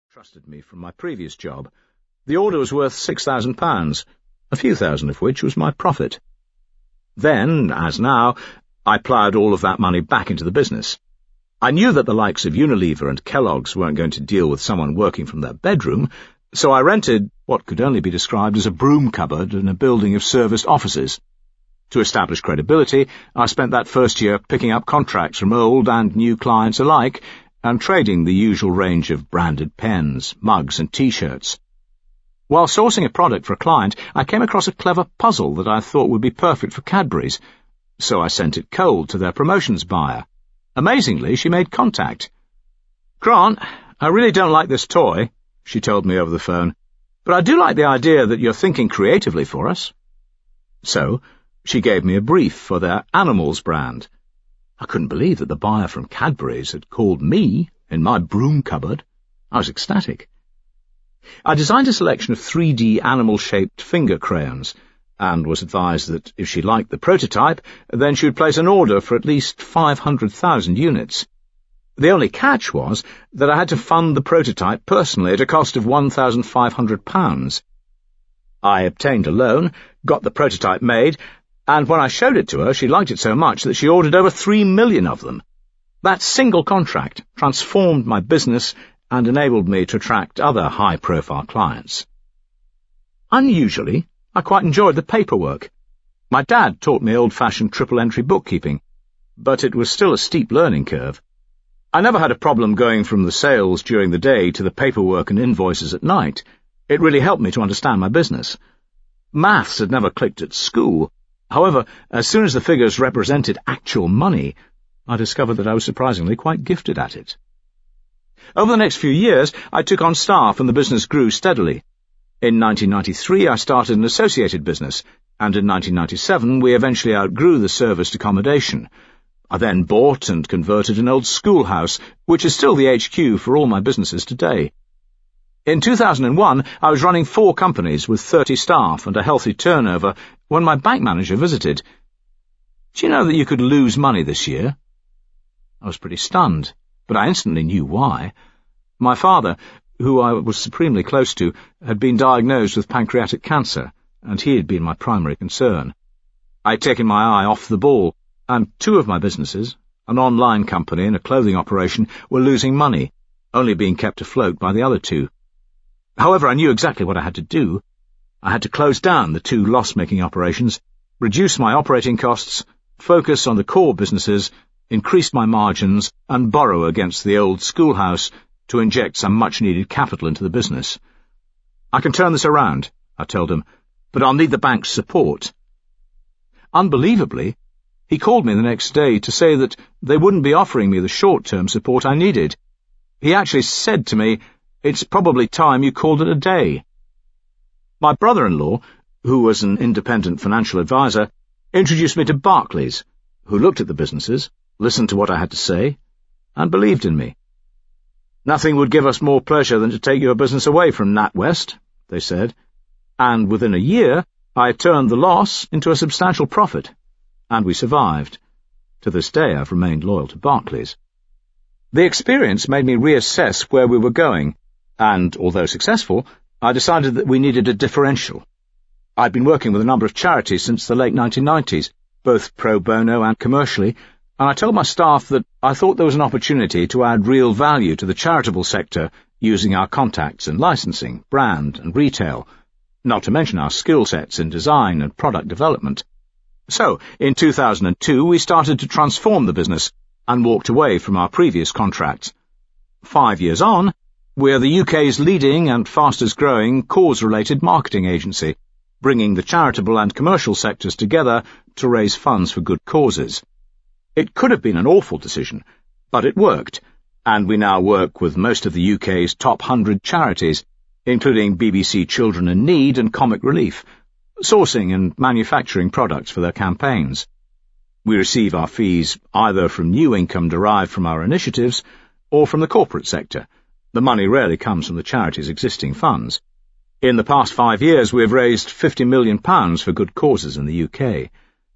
trusted me from my previous job. The order was worth £6,000, a few thousand of which was my profit. Then, as now, I ploughed all of that money back into the business. I knew that the likes of Unilever and Kellogg's weren't going to deal with someone working from their bedroom, so I rented what could only be described as a broom cupboard in a building of serviced offices. To establish credibility, I spent that first year picking up contracts from old and new clients alike, and trading the usual range of branded pens, mugs and T-shirts. While sourcing a product for a client, I came across a clever puzzle that I thought would be perfect for Cadbury's, so I sent it cold to their promotions buyer. Amazingly, she made contact. "Grant, I really don't like this toy," she told me over the phone, "but I do like the idea that you're thinking creatively for us." So, she gave me a brief for their Animals brand. I couldn't believe that the buyer from Cadbury's had called me in my broom cupboard. I was ecstatic. I designed a selection of 3D animal-shaped finger crayons, and was advised that if she liked the prototype, then she would place an order for at least 500,000 units. The only catch was that I had to fund the prototype personally at a cost of £1,500. I obtained a loan, got the prototype made, and when I showed it to her, she liked it so much that she ordered over 3 million of them. That single contract transformed my business and enabled me to attract other high-profile clients. Unusually, I quite enjoyed the paperwork. My dad taught me old-fashioned triple-entry bookkeeping, but it was still a steep learning curve. I never had a problem going from the sales during the day to the paperwork and invoices at night. It really helped me to understand my business. Maths had never clicked at school. However, as soon as the figures represented actual money, I discovered that I was surprisingly quite gifted at it. Over the next few years, I took on staff and the business grew steadily. In 1993, I started an associated business, and in 1997 we eventually outgrew the serviced accommodation. I then bought and converted an old schoolhouse, which is still the HQ for all my businesses today. In 2001, I was running 4 companies with 30 staff and a healthy turnover when my bank manager visited. "Do you know that you could lose money this year?" I was pretty stunned, but I instantly knew why. My father, who I was supremely close to, had been diagnosed with pancreatic cancer, and he had been my primary concern. I had taken my eye off the ball, and 2 of my businesses, an online company and a clothing operation, were losing money, only being kept afloat by the other 2. However, I knew exactly what I had to do. I had to close down the 2 loss-making operations, reduce my operating costs, focus on the core businesses, increase my margins, and borrow against the old schoolhouse to inject some much-needed capital into the business. "I can turn this around," I told him, "but I'll need the bank's support." Unbelievably, he called me the next day to say that they wouldn't be offering me the short-term support I needed. He actually said to me, "It's probably time you called it a day." My brother-in-law, who was an independent financial advisor, introduced me to Barclays, who looked at the businesses, listened to what I had to say, and believed in me. "Nothing would give us more pleasure than to take your business away from NatWest," they said, and within a year I turned the loss into a substantial profit, and we survived. To this day I've remained loyal to Barclays. The experience made me reassess where we were going, and, although successful, I decided that we needed a differential. I'd been working with a number of charities since the late 1990s, both pro bono and commercially, and I told my staff that I thought there was an opportunity to add real value to the charitable sector using our contacts in licensing, brand and retail, not to mention our skill sets in design and product development. So, in 2002, we started to transform the business and walked away from our previous contracts. 5 years on, we're the UK's leading and fastest-growing cause-related marketing agency, bringing the charitable and commercial sectors together to raise funds for good causes. It could have been an awful decision, but it worked, and we now work with most of the UK's top 100 charities, including BBC Children in Need and Comic Relief, sourcing and manufacturing products for their campaigns. We receive our fees either from new income derived from our initiatives or from the corporate sector. The money rarely comes from the charity's existing funds. In the past 5 years, we have raised £50 million for good causes in the UK.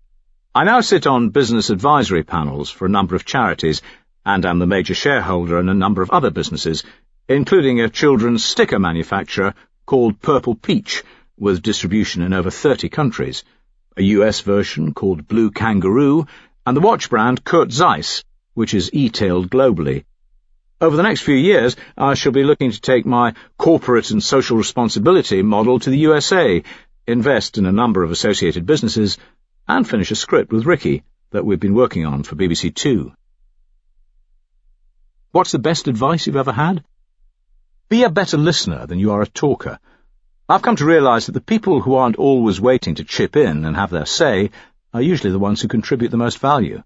I now sit on business advisory panels for a number of charities and am the major shareholder in a number of other businesses, including a children's sticker manufacturer called Purple Peach, with distribution in over 30 countries, a US version called Blue Kangaroo, and the watch brand Kurt Zeiss, which is e-tailed globally. Over the next few years, I shall be looking to take my corporate and social responsibility model to the USA, invest in a number of associated businesses, and finish a script with Ricky that we've been working on for BBC Two. What's the best advice you've ever had? Be a better listener than you are a talker. I've come to realise that the people who aren't always waiting to chip in and have their say are usually the ones who contribute the most value.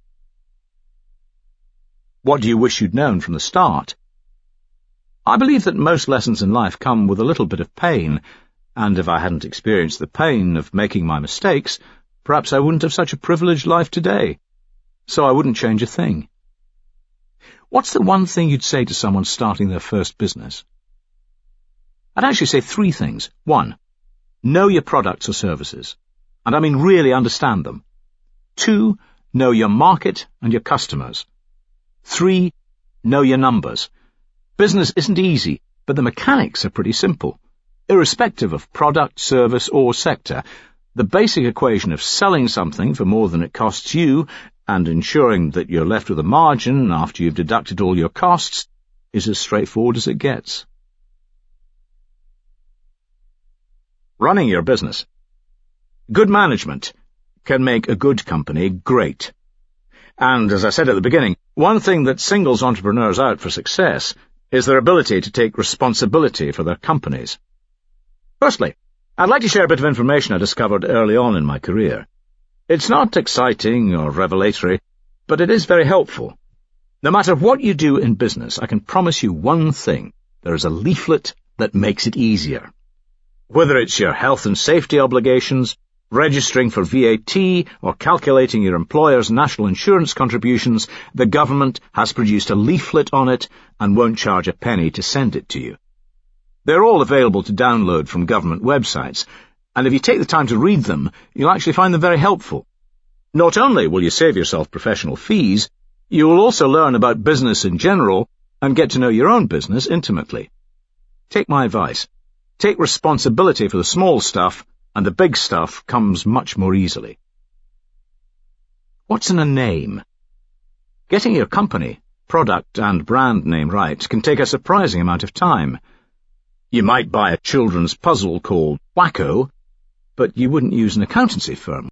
What do you wish you'd known from the start? I believe that most lessons in life come with a little bit of pain, and if I hadn't experienced the pain of making my mistakes, perhaps I wouldn't have such a privileged life today. So I wouldn't change a thing. What's the one thing you'd say to someone starting their first business? I'd actually say 3 things. 1, know your products or services, and I mean really understand them. 2, know your market and your customers. 3, know your numbers. Business isn't easy, but the mechanics are pretty simple. Irrespective of product, service, or sector, the basic equation of selling something for more than it costs you and ensuring that you're left with a margin after you've deducted all your costs is as straightforward as it gets. Running your business. Good management can make a good company great. And as I said at the beginning, one thing that singles entrepreneurs out for success is their ability to take responsibility for their companies. Firstly, I'd like to share a bit of information I discovered early on in my career. It's not exciting or revelatory, but it is very helpful. No matter what you do in business, I can promise you one thing. There is a leaflet that makes it easier. Whether it's your health and safety obligations, registering for VAT, or calculating your employer's national insurance contributions, the government has produced a leaflet on it and won't charge a penny to send it to you. They're all available to download from government websites, and if you take the time to read them, you'll actually find them very helpful. Not only will you save yourself professional fees, you will also learn about business in general and get to know your own business intimately. Take my advice. Take responsibility for the small stuff, and the big stuff comes much more easily. What's in a name? Getting your company, product, and brand name right can take a surprising amount of time. You might buy a children's puzzle called Wacko, but you wouldn't use an accountancy firm,